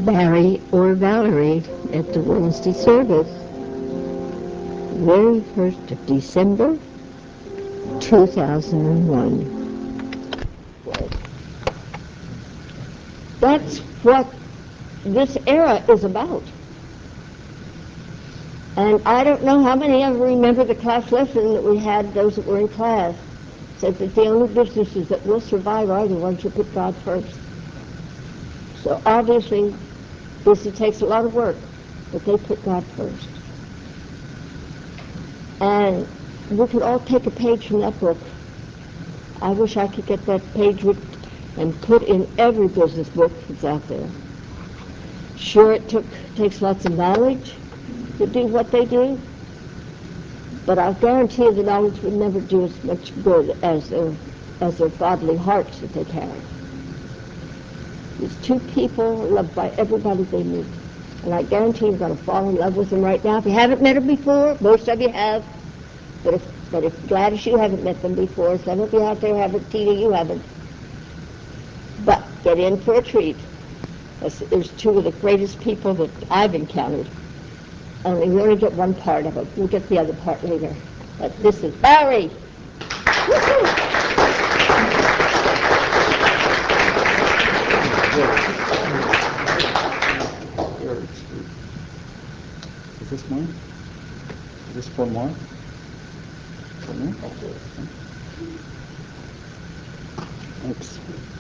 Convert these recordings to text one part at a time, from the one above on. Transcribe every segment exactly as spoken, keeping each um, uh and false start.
Barry or Valerie at the Wednesday service. Very first of December, two thousand one. That's what this era is about. And I don't know how many of you remember the class lesson that we had, those that were in class, said that the only businesses that will survive are the ones who put God first. So obviously, this it takes a lot of work, but they put God first. And we could all take a page from that book. I wish I could get that page with, and put in every business book that's out there. Sure, it took takes lots of knowledge to do what they do, but I'll guarantee you the knowledge would never do as much good as their, as their godly hearts that they carry. These two people are loved by everybody they meet, and I guarantee you're going to fall in love with them right now. If you haven't met them before, most of you have, but if, but if Gladys, you haven't met them before, some of you out there haven't, Tina, you haven't. But get in for a treat. There's two of the greatest people that I've encountered. Only we only get one part of it. We'll get the other part later. But this is Barry. Is this mine? Is this for more? For me? Thanks.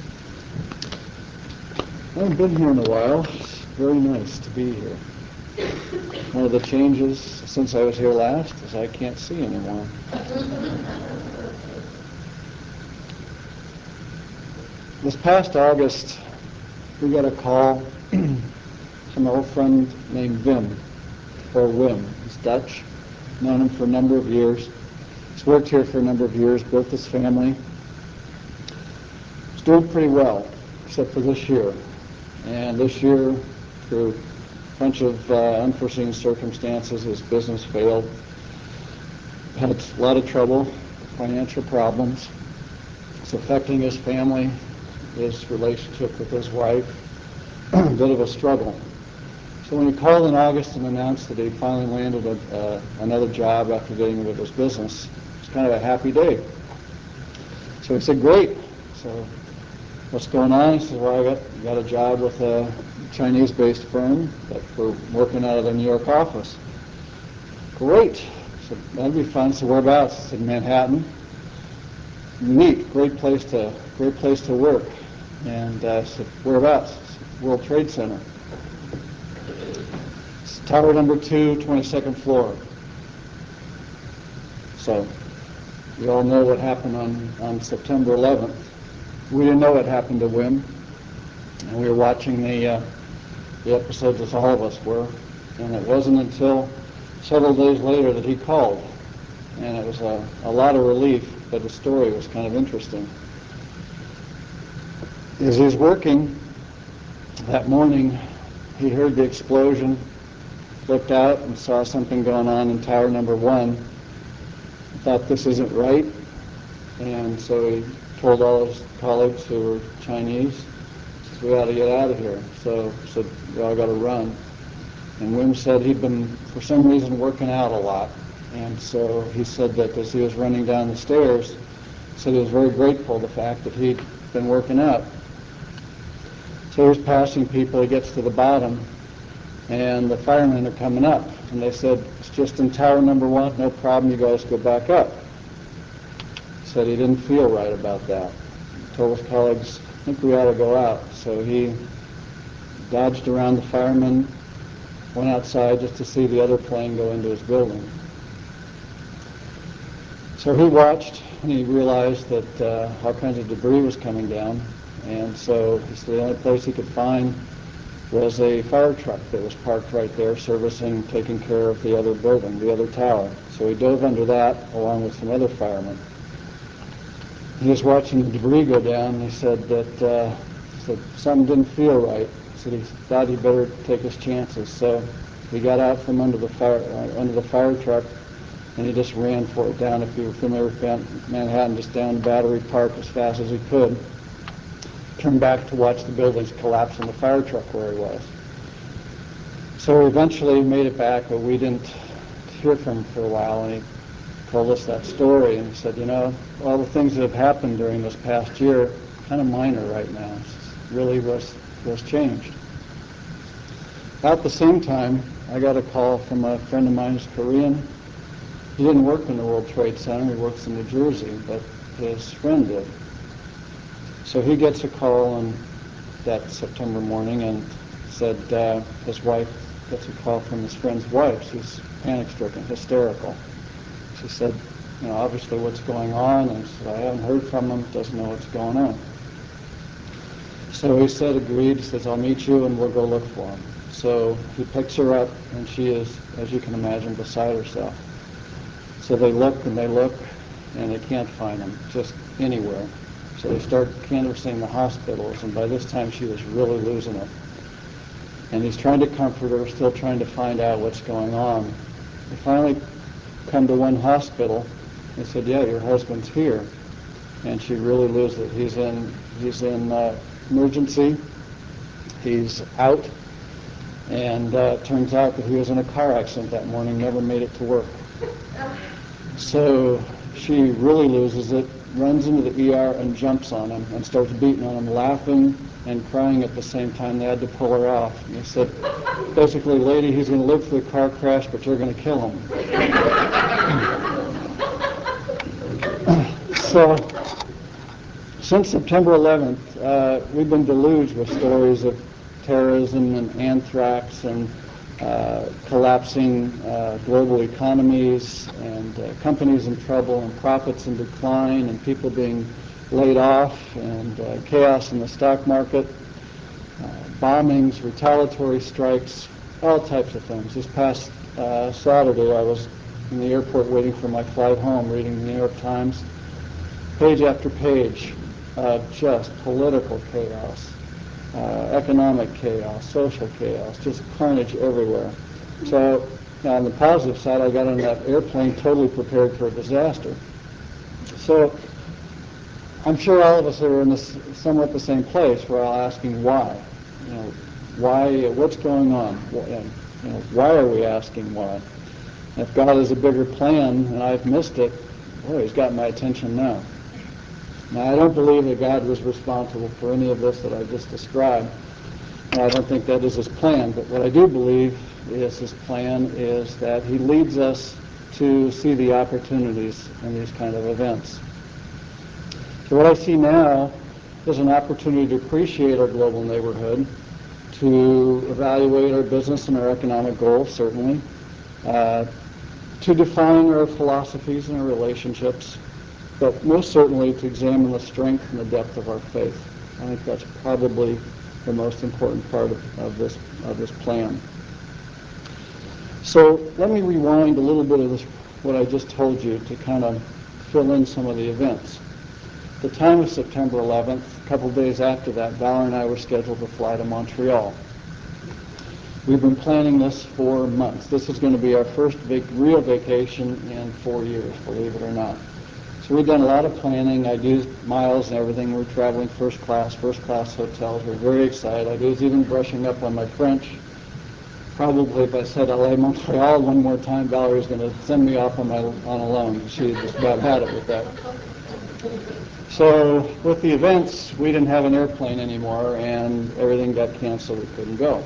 I haven't been here in a while. It's very nice to be here. One of the changes since I was here last is I can't see anymore. This past August, we got a call from an old friend named Wim, or Wim. He's Dutch, known him for a number of years. He's worked here for a number of years, built his family. He's doing pretty well, except for this year. And this year, through a bunch of uh, unforeseen circumstances, his business failed. Had a lot of trouble, financial problems. It's affecting his family, his relationship with his wife, a bit of a struggle. So when he called in August and announced that he finally landed a, uh, another job after getting rid of his business, it was kind of a happy day. So he said, great. So what's going on? He said, well, I got, got a job with a Chinese-based firm that we're working out of their New York office. Great. So that'd be fun. So whereabouts? I said, Manhattan. Neat. Great place to great place to work. And uh, I said, whereabouts? Said, World Trade Center. It's tower number two, twenty-second floor. So you all know what happened on, on September eleventh. We didn't know what happened to Wim, and we were watching the uh, the episodes as all of us were, and it wasn't until several days later that he called, and it was a, a lot of relief, but the story was kind of interesting. As he was working that morning, he heard the explosion, looked out and saw something going on in tower number one. He thought, this isn't right, and so he told all his colleagues who were Chinese, we ought to get out of here. So he said, we all got to run. And Wim said he'd been, for some reason, working out a lot. And so he said that as he was running down the stairs, he said he was very grateful for the fact that he'd been working out. So he was passing people, he gets to the bottom, and the firemen are coming up. And they said, it's just in tower number one, no problem, you guys go back up. He said he didn't feel right about that. He told his colleagues, I think we ought to go out. So he dodged around the firemen, went outside just to see the other plane go into his building. So he watched, and he realized that uh, all kinds of debris was coming down. And so he said the only place he could find was a fire truck that was parked right there, servicing, taking care of the other building, the other tower. So he dove under that, along with some other firemen. He was watching the debris go down, and he said that uh, he said something didn't feel right. He said he thought he'd better take his chances. So he got out from under the fire uh, under the fire truck, and he just ran for it down. If you were familiar with Manhattan, just down Battery Park as fast as he could. Turned back to watch the buildings collapse in the fire truck where he was. So we eventually made it back, but we didn't hear from him for a while, and he told us that story, and he said, you know, all the things that have happened during this past year, kind of minor right now. It's really was, was changed. At the same time, I got a call from a friend of mine who's Korean. He didn't work in the World Trade Center, he works in New Jersey, but his friend did. So he gets a call on that September morning and said uh, his wife gets a call from his friend's wife. She's panic-stricken, hysterical. She said, you know, obviously what's going on, and he said, I haven't heard from him, doesn't know what's going on. So he said, agreed, he says, I'll meet you and we'll go look for him. So he picks her up, and she is, as you can imagine, beside herself. So they look and they look, and they can't find him, just anywhere. So they start canvassing the hospitals, and by this time she was really losing it. And he's trying to comfort her, still trying to find out what's going on. They finally come to one hospital. They said, yeah, your husband's here. And she really loses it. He's in, he's in uh, emergency. He's out. And uh, it turns out that he was in a car accident that morning, never made it to work. So she really loses it, runs into the E R and jumps on him and starts beating on him, laughing and crying at the same time. They had to pull her off. And he said, basically, lady, he's going to live through the car crash, but you're going to kill him. So since September eleventh, uh, we've been deluged with stories of terrorism and anthrax and uh, collapsing uh, global economies and uh, companies in trouble and profits in decline and people being laid off and uh, chaos in the stock market, uh, bombings, retaliatory strikes, all types of things. This past uh, Saturday I was in the airport waiting for my flight home, reading the New York Times, page after page of just political chaos. Uh, economic chaos, social chaos, just carnage everywhere. So on the positive side, I got on that airplane totally prepared for a disaster. So I'm sure all of us are in this somewhat the same place. We're all asking why. You know, why? What's going on? You know, why are we asking why? If God has a bigger plan and I've missed it, boy, He's got my attention now. Now, I don't believe that God was responsible for any of this that I just described. I don't think that is His plan, but what I do believe is His plan is that He leads us to see the opportunities in these kind of events. So what I see now is an opportunity to appreciate our global neighborhood, to evaluate our business and our economic goals, certainly, uh, to define our philosophies and our relationships, but most certainly to examine the strength and the depth of our faith. I think that's probably the most important part of, of this of this plan. So let me rewind a little bit of this, what I just told you, to kind of fill in some of the events. The time of September eleventh, a couple days after that, Valor and I were scheduled to fly to Montreal. We've been planning this for months. This is going to be our first vac- real vacation in four years, believe it or not. So we've done a lot of planning. I'd used miles and everything. We're traveling first class, first class hotels. We're very excited. I was even brushing up on my French. Probably if I said L A Montreal one more time, Valerie's going to send me off on my on a loan. She just about had it with that. So with the events, we didn't have an airplane anymore, and everything got canceled. We couldn't go.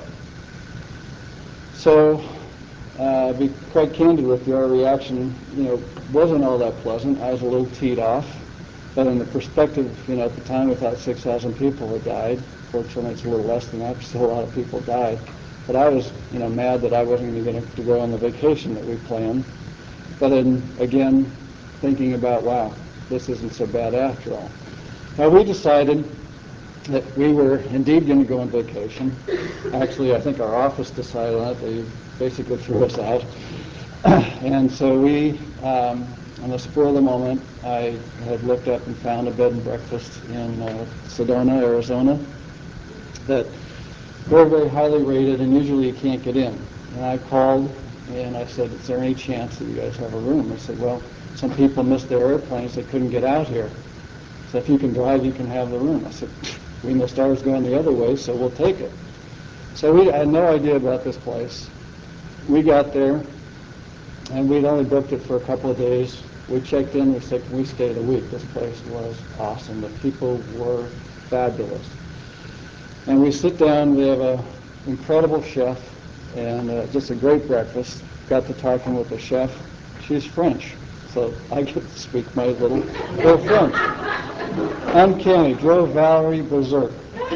So Uh, be quite candid with you, our reaction, you know, wasn't all that pleasant. I was a little teed off, but in the perspective, you know, at the time we thought six thousand people had died. Fortunately, it's a little less than that, but still a lot of people died. But I was, you know, mad that I wasn't even going to go on the vacation that we planned. But then, again, thinking about, wow, this isn't so bad after all. Now, we decided that we were indeed going to go on vacation. Actually, I think our office decided on it. They basically threw us out. And so we, um, on the spur of the moment, I had looked up and found a bed and breakfast in uh, Sedona, Arizona, that very, very highly rated, and usually you can't get in. And I called and I said, is there any chance that you guys have a room? They said, well, some people missed their airplanes, they couldn't get out here. So if you can drive, you can have the room. I said, we missed ours going the other way, so we'll take it. So we had no idea about this place. We got there, and we'd only booked it for a couple of days. We checked in, we said, can we stay the week? This place was awesome. The people were fabulous. And we sit down, we have an incredible chef, and uh, just a great breakfast. Got to talking with the chef. She's French, so I get to speak my little, little French. Uncanny, drove Valerie berserk.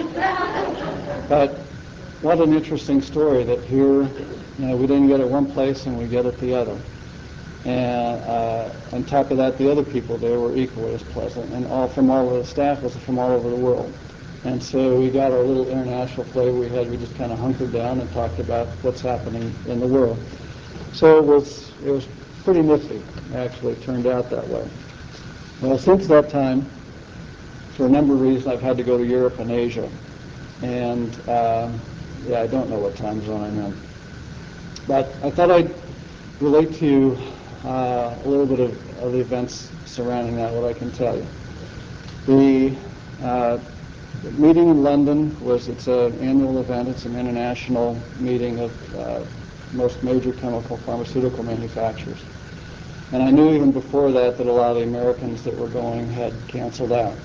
But what an interesting story that here, you know, we didn't get it one place and we get it the other. And uh, on top of that, the other people there were equally as pleasant, and all from all of the staff was from all over the world. And so we got our little international flavor we had. We just kind of hunkered down and talked about what's happening in the world. So it was it was pretty nifty. Actually, it turned out that way. Well, since that time, for a number of reasons, I've had to go to Europe and Asia, and uh, yeah, I don't know what time zone I'm in. But I thought I'd relate to you uh, a little bit of, of the events surrounding that, what I can tell you. The uh, The meeting in London was, it's an annual event, it's an international meeting of uh, most major chemical pharmaceutical manufacturers. And I knew even before that that a lot of the Americans that were going had canceled out.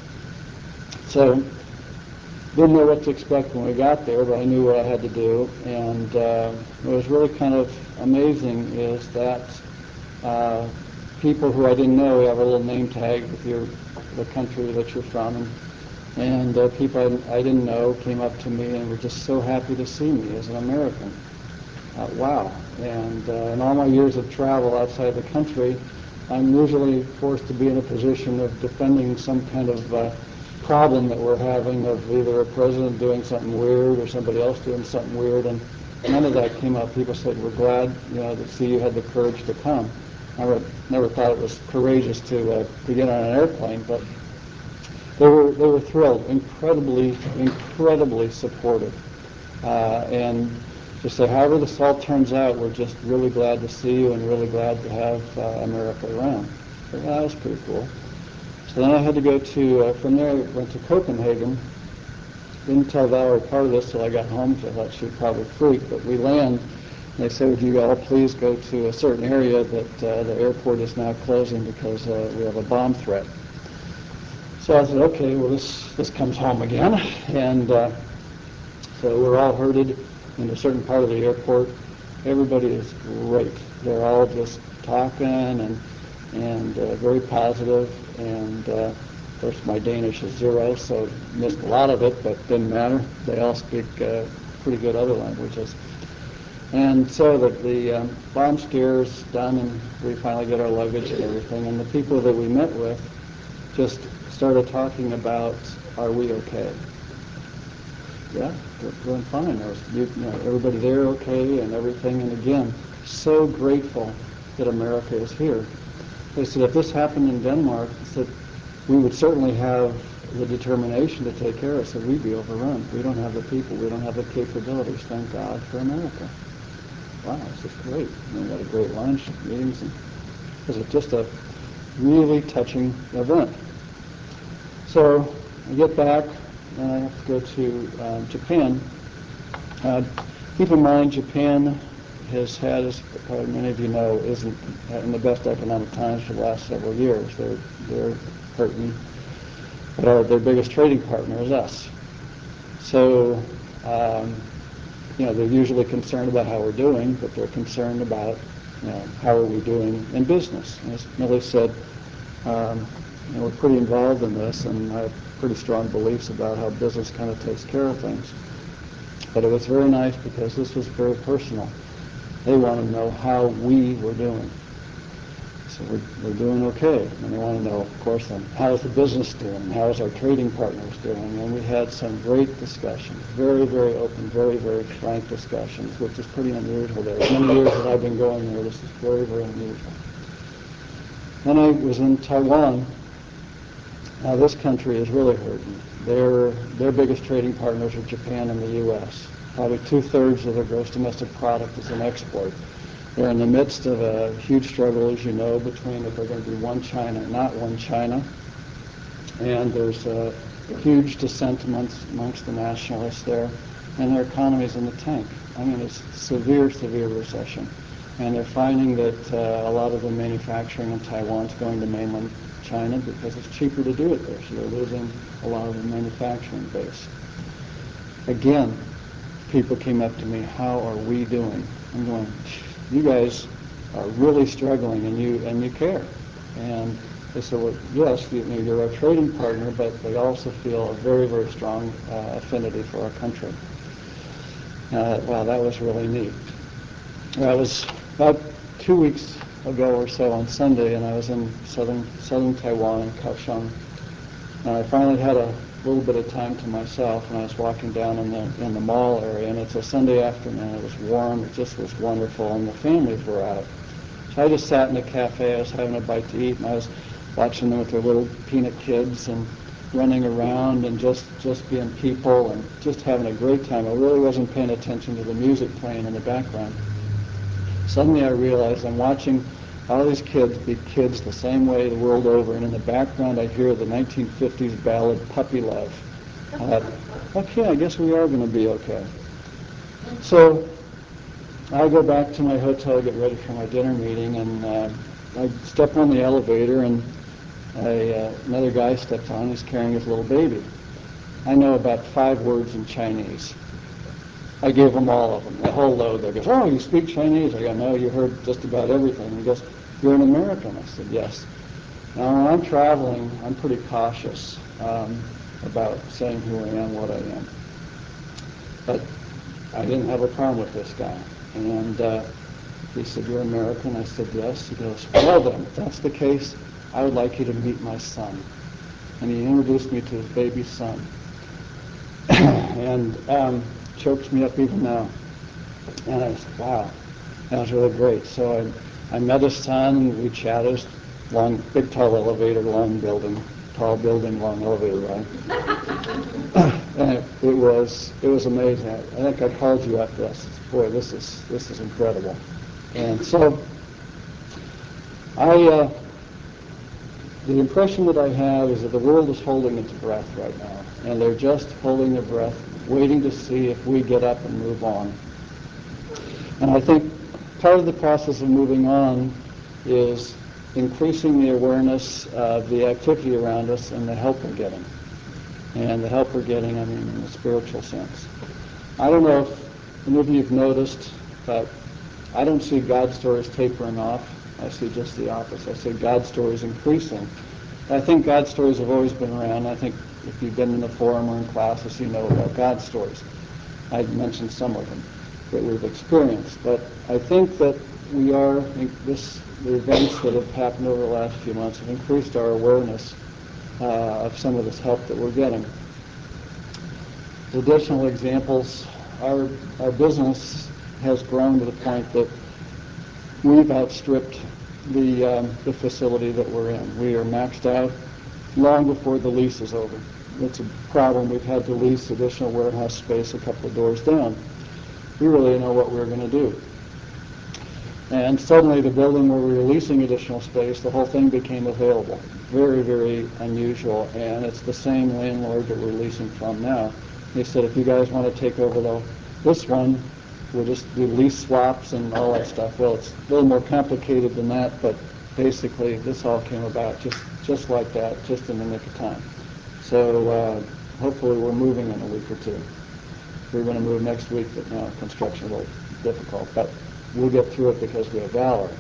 So, didn't know what to expect when we got there, but I knew what I had to do. And uh, what was really kind of amazing is that uh, people who I didn't know, we have a little name tag with your, the country that you're from, and And uh, people I, I didn't know came up to me and were just so happy to see me as an American. Uh, wow. And uh, in all my years of travel outside the country, I'm usually forced to be in a position of defending some kind of uh, problem that we're having, of either a president doing something weird or somebody else doing something weird. And none of that came up. People said, we're glad, you know, to see you had the courage to come. I never, never thought it was courageous to, uh, to get on an airplane, but They were, they were thrilled, incredibly, incredibly supportive. Uh, and just say, however this all turns out, we're just really glad to see you and really glad to have uh, America around. So that was pretty cool. So then I had to go to, uh, from there I went to Copenhagen. Didn't tell Valerie part of this till I got home, because I thought she'd probably freak, but we land, and they said, would you all please go to a certain area that uh, the airport is now closing because uh, we have a bomb threat. So I said, okay, well, this, this comes home again. And uh, so we're all herded in a certain part of the airport. Everybody is great. They're all just talking and, and uh, very positive. And uh, of course, my Danish is zero, so missed a lot of it, but didn't matter. They all speak uh, pretty good other languages. And so the, the um, bomb scare is done, and we finally get our luggage and everything. And the people that we met with just started talking about, are we okay? Yeah, we're doing fine. Was, you, you know, everybody there okay and everything. And again, so grateful that America is here. They said, if this happened in Denmark, said, we would certainly have the determination to take care of us, so we'd be overrun. We don't have the people, we don't have the capabilities. Thank God for America. Wow, this is great. And we had a great lunch, meetings, and it was just a really touching event. So I get back, and I have to go to uh, Japan. Uh, keep in mind, Japan has had, as probably many of you know, isn't in the best economic times for the last several years. They're they're hurting, but our, their biggest trading partner is us. So, um, you know, they're usually concerned about how we're doing, but they're concerned about, you know, how are we doing in business. And as Millie said, um, you know, we're pretty involved in this, and I have pretty strong beliefs about how business kind of takes care of things. But it was very nice because this was very personal. They want to know how we were doing. So we're, we're doing okay. And they want to know, of course, then, how's the business doing? How's our trading partners doing? And we had some great discussions, very, very open, very, very frank discussions, which is pretty unusual there. As many years that I've been going there, this is very, very unusual. Then I was in Taiwan. Now this country is really hurting. Their, their biggest trading partners are Japan and the U S Probably two-thirds of their gross domestic product is an export. They're in the midst of a huge struggle, as you know, between if they're going to be one China and not one China. And there's a huge dissent amongst, amongst the nationalists there. and their economy's in the tank. I mean, it's severe, severe recession. And they're finding that uh, a lot of the manufacturing in Taiwan is going to mainland China because it's cheaper to do it there. So they're losing a lot of the manufacturing base. Again, people came up to me, how are we doing? I'm going, you guys are really struggling and you and you care. And they said, well, yes, you, you're our trading partner, but they also feel a very, very strong uh, affinity for our country. Uh, wow, that was really neat. I was about two weeks ago or so on Sunday, and I was in southern southern Taiwan in Kaohsiung, and I finally had a little bit of time to myself, and I was walking down in the in the mall area, and it's a Sunday afternoon. It was warm. It just was wonderful, and the families were out. So I just sat in a cafe. I was having a bite to eat, and I was watching them with their little peanut kids and running around and just just being people and just having a great time. I really wasn't paying attention to the music playing in the background. Suddenly I realized I'm watching all these kids be kids the same way the world over, and in the background I hear the nineteen fifties ballad Puppy Love. I thought, okay, I guess we are going to be okay. So I go back to my hotel, get ready for my dinner meeting, and uh, I step on the elevator, and I, uh, another guy steps on. He's carrying his little baby. I know about five words in Chinese. I gave him all of them, the whole load. They goes, oh, you speak Chinese? I go, no, you heard just about everything. He goes, you're an American? I said, yes. Now, when I'm traveling, I'm pretty cautious um, about saying who I am, what I am. But I didn't have a problem with this guy. And uh, he said, you're American? I said, yes. He goes, well then, if that's the case, I would like you to meet my son. And he introduced me to his baby son. and um, chokes me up even now. And I said, wow, that was really great. So I, I met his son, we chatted, long, big tall elevator, long building, tall building, long elevator ride. and it, it was it was amazing. I, I think I called you after that. Boy, this is this is incredible. And so I uh, the impression that I have is that the world is holding its breath right now, and they're just holding their breath, waiting to see if we get up and move on. And I think part of the process of moving on is increasing the awareness of the activity around us and the help we're getting. And the help we're getting, I mean, in the spiritual sense. I don't know if any of you have noticed, but I don't see God stories tapering off. I see just the opposite. I see God stories increasing. I think God stories have always been around. I think if you've been in the forum or in classes, you know about God stories. I mentioned some of them that we've experienced. But I think that we are, this, the events that have happened over the last few months have increased our awareness uh, of some of this help that we're getting. Additional examples, our, our business has grown to the point that we've outstripped the, um, the facility that we're in. We are maxed out long before the lease is over. It's a problem. We've had to lease additional warehouse space a couple of doors down. We really didn't know what we were going to do. And suddenly the building where we were leasing additional space, the whole thing became available. Very, very unusual. And it's the same landlord that we're leasing from now. They said, if you guys want to take over the, this one, we'll just do lease swaps and all that stuff. Well, it's a little more complicated than that, but basically this all came about just, just like that, just in the nick of time. So uh, hopefully we're moving in a week or two. We're going to move next week, but now construction is a little difficult. But we'll get through it because we have Valerie.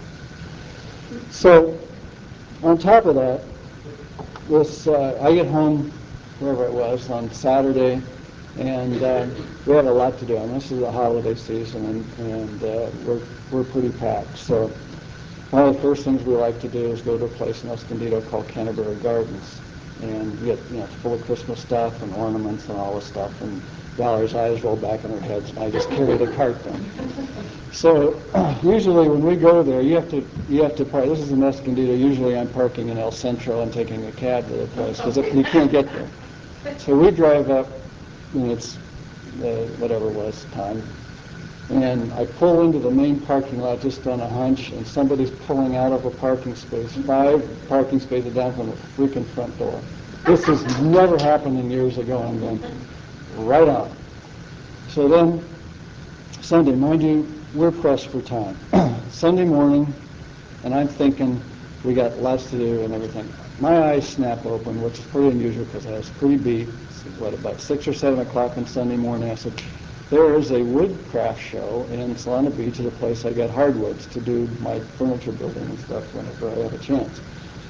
So on top of that, this uh, I get home, wherever it was, on Saturday, and uh, we have a lot to do. And this is the holiday season, and, and uh, we're, we're pretty packed. So one of the first things we like to do is go to a place in Escondido called Canterbury Gardens. And get, you know, it's full of Christmas stuff and ornaments and all this stuff. And Valerie's eyes roll back in her head, and I just carry the cart then. So usually when we go there, you have to you have to park. This is in Escondido. Usually I'm parking in El Centro and taking a cab to the place because you can't get there. So we drive up, and it's uh, whatever it was time, and I pull into the main parking lot just on a hunch, and somebody's pulling out of a parking space, five parking spaces down from the freaking front door. This has never happened in years ago. I'm going right on. So then, Sunday, mind you, we're pressed for time. Sunday morning, and I'm thinking we got lots to do and everything. My eyes snap open, which is pretty unusual because I was pretty beat. What, about six or seven o'clock on Sunday morning, I said, there is a woodcraft show in Solana Beach at a place I get hardwoods to do my furniture building and stuff whenever I have a chance.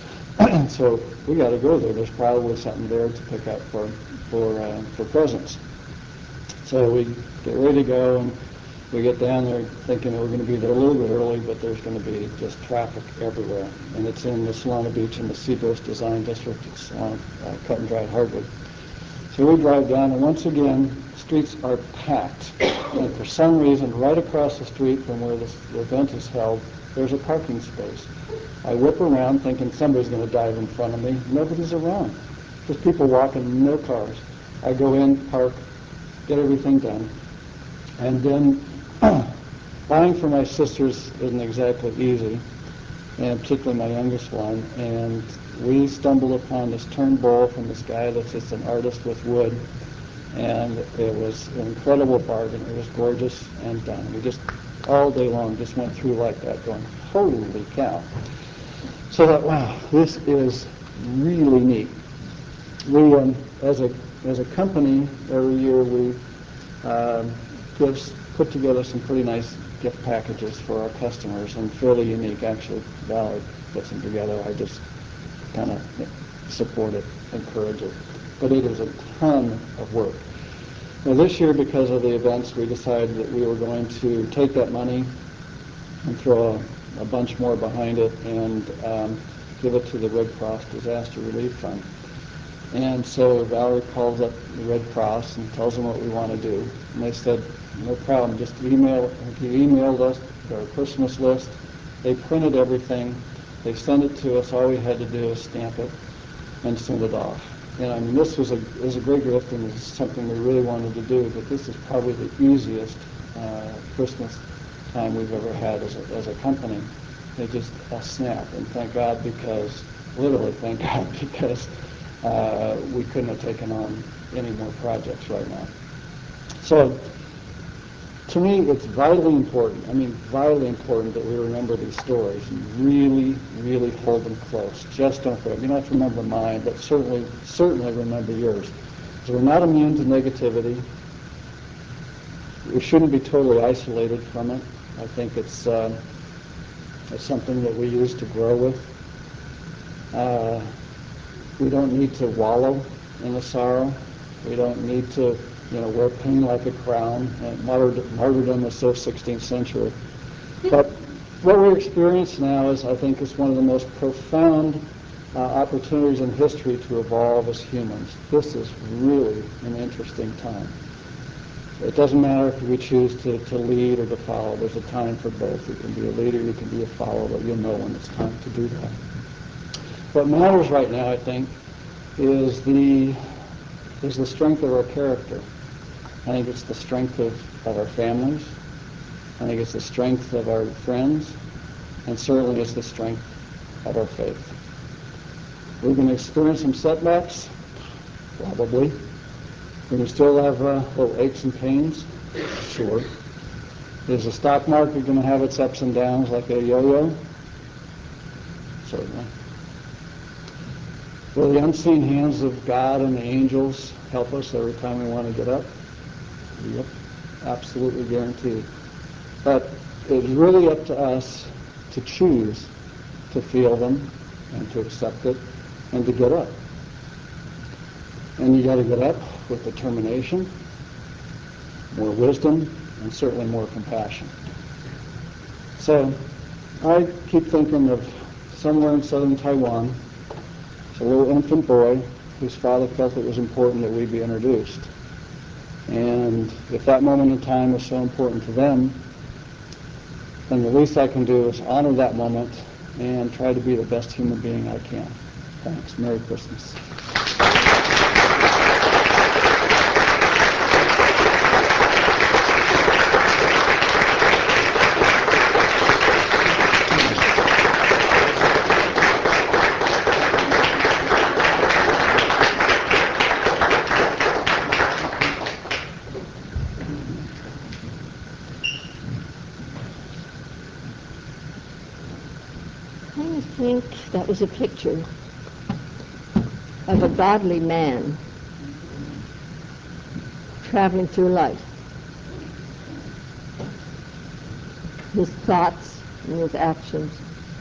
So we got to go there. There's probably something there to pick up for for uh, for presents. So we get ready to go, and we get down there thinking we're going to be there a little bit early, but there's going to be just traffic everywhere. And it's in the Solana Beach in the Seaboast Design District. It's on uh, cut and dried hardwood. So we drive down, and once again, streets are packed. And for some reason, right across the street from where this event is held, there's a parking space. I whip around thinking somebody's going to dive in front of me. Nobody's around. Just people walking, no cars. I go in, park, get everything done. And then buying for my sisters isn't exactly easy, and particularly my youngest one. And we stumbled upon this turnbull from this guy that's just an artist with wood. And it was an incredible bargain. It was gorgeous and done. We just, all day long, just went through like that going, holy cow. So I thought, wow, this is really neat. We, um, as a as a company, every year we um, gives, put together some pretty nice gift packages for our customers, and fairly unique. Actually, Valerie puts them together. I just kind of support it, encourage it. But it is a ton of work. Now this year, because of the events, we decided that we were going to take that money and throw a, a bunch more behind it and um, give it to the Red Cross Disaster Relief Fund. And so Valerie calls up the Red Cross and tells them what we want to do. And they said, no problem, just email, he emailed us their Christmas list. They printed everything. They sent it to us. All we had to do is stamp it and send it off. And I mean, this was a, was a great gift, and it's something we really wanted to do, but this is probably the easiest uh, Christmas time we've ever had as a, as a company. It just a snap, and thank God, because, literally thank God, because uh, we couldn't have taken on any more projects right now. So, to me, it's vitally important, I mean, vitally important that we remember these stories and really, really hold them close. Just don't forget. You don't have to remember mine, but certainly, certainly remember yours. So we're not immune to negativity. We shouldn't be totally isolated from it. I think it's, uh, it's something that we use to grow with. Uh, we don't need to wallow in the sorrow. We don't need to, you know, wear pain like a crown. And martyrdom, martyrdom is so sixteenth century. But what we experience now is, I think, is one of the most profound uh, opportunities in history to evolve as humans. This is really an interesting time. It doesn't matter if we choose to, to lead or to follow. There's a time for both. You can be a leader, you can be a follower, but you'll know when it's time to do that. What matters right now, I think, is the is the strength of our character. I think it's the strength of, of our families. I think it's the strength of our friends. And certainly it's the strength of our faith. We're going to experience some setbacks, probably. We're going to still have uh, little aches and pains, sure. Is the stock market going to have its ups and downs like a yo-yo? Certainly. Will the unseen hands of God and the angels help us every time we want to get up? Yep, absolutely guaranteed. But it's really up to us to choose to feel them and to accept it and to get up. And you got to get up with determination, more wisdom, and certainly more compassion. So I keep thinking of somewhere in southern Taiwan, a little infant boy whose father felt it was important that we be introduced. And if that moment in time was so important to them, then the least I can do is honor that moment and try to be the best human being I can. Thanks. Merry Christmas. I think that was a picture of a godly man traveling through life. His thoughts and his actions.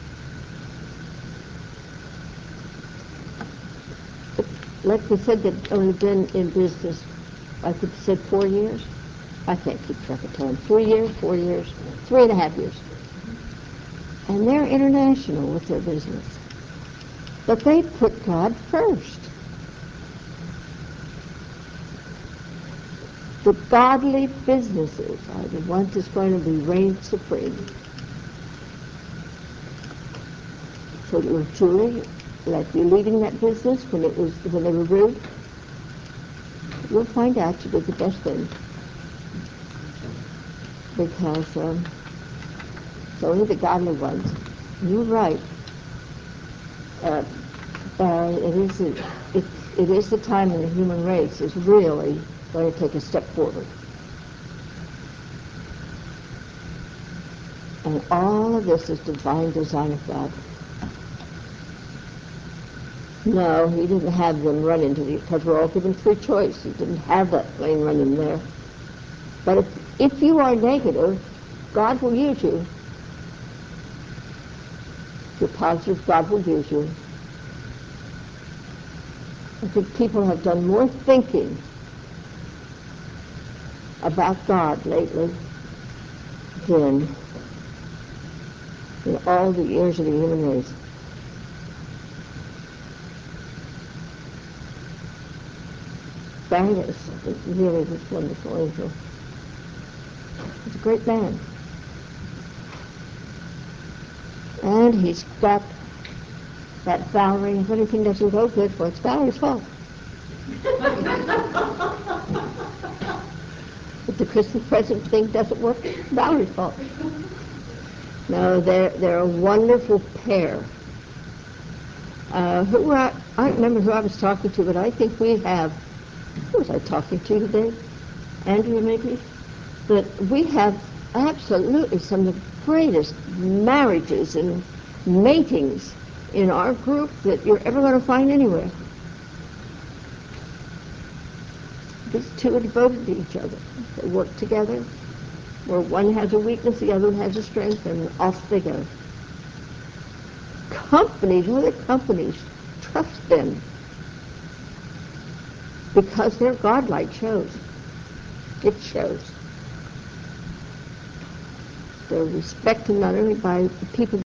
But like we said, they've only been in business, I could have said four years. I can't keep track of time. Three years, four years, three and a half years. And they're international with their business. But they put God first. The godly businesses are the ones that's going to be reigned supreme. So little Julie, like you leaving that business when it was when they were rude, you'll find out you did the best thing. Because um, it's only the godly ones. You're right. Uh, uh, it is a, it, it is the time when the human race is really going to take a step forward. And all of this is divine design of God. No, he didn't have them run into the, because we're all given free choice. He didn't have that plane running there. But if, if you are negative, God will use you. If you're positive, God will use you. I think people have done more thinking about God lately than in all the years of the human race. Barnabas really was a wonderful angel. He's a great man. And he's got that Valerie. If anything doesn't go good, well, it's Valerie's fault. If the Christmas present thing doesn't work, it's Valerie's fault. No, they're, they're a wonderful pair. Uh, who I, I don't remember who I was talking to, but I think we have, who was I talking to today? Andrea, maybe? That we have absolutely some of the greatest marriages and matings in our group that you're ever going to find anywhere. These two are devoted to each other. They work together. Where one has a weakness, the other one has a strength, and off they go. Companies, other companies, trust them because their godlike shows. It shows. They're respected not only by the people